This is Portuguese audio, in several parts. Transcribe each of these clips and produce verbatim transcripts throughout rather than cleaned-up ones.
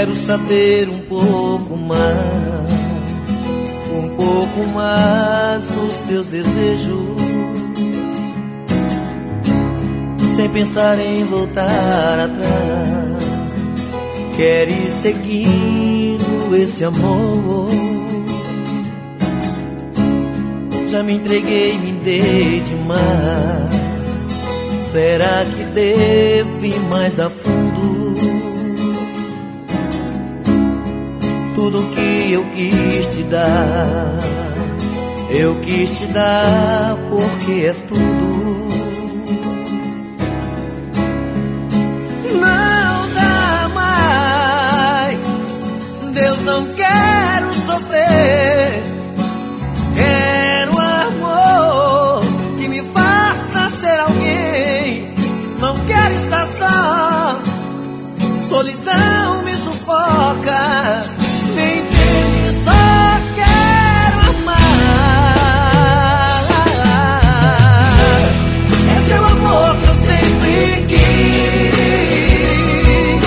quero saber um pouco mais, um pouco mais dos teus desejos, sem pensar em voltar atrás. Quero ir seguindo esse amor. Já me entreguei, me dei demais. Será que devo ir mais a fundo? Tudo que eu quis te dar, eu quis te dar porque és tudo. Não dá mais, Deus, não quero sofrer. Quero amor que me faça ser alguém. Não quero estar só, solidão me sufoca. Nem entende, só quero amar. Esse é o amor que eu sempre quis,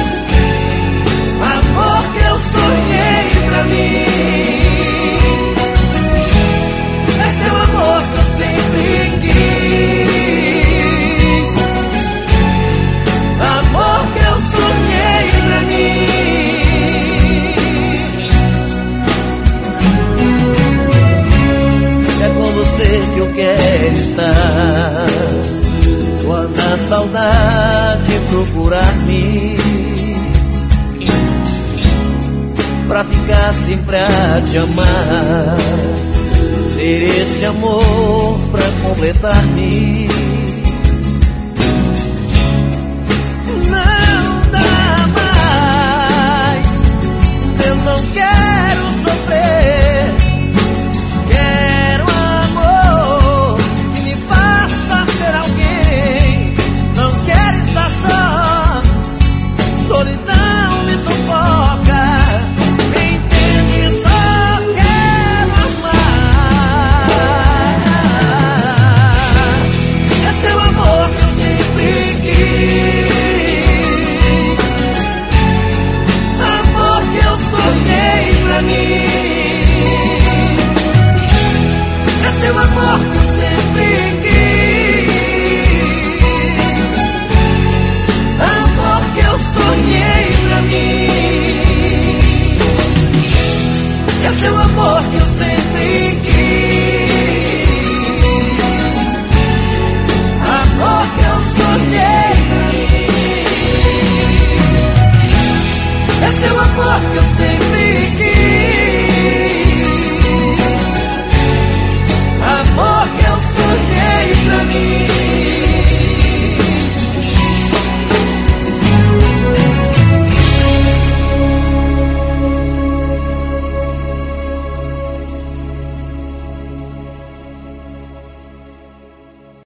amor que eu sonhei pra mim. Esse é o amor que eu sempre quis, amor que eu sonhei pra mim. Que eu quero estar quando a saudade procurar-me, pra ficar sempre a te amar, ter esse amor pra completar-me. Não dá mais, Deus, não quero sofrer. Solidão me sufoca. Me entende, só quero amar. Esse é o amor que eu sempre quis, amor que eu sonhei pra mim. Esse é o amor que eu sempre sonhei pra mim. Esse é o amor que eu sempre quis, amor que eu sonhei pra mim. Esse é o amor que eu sempre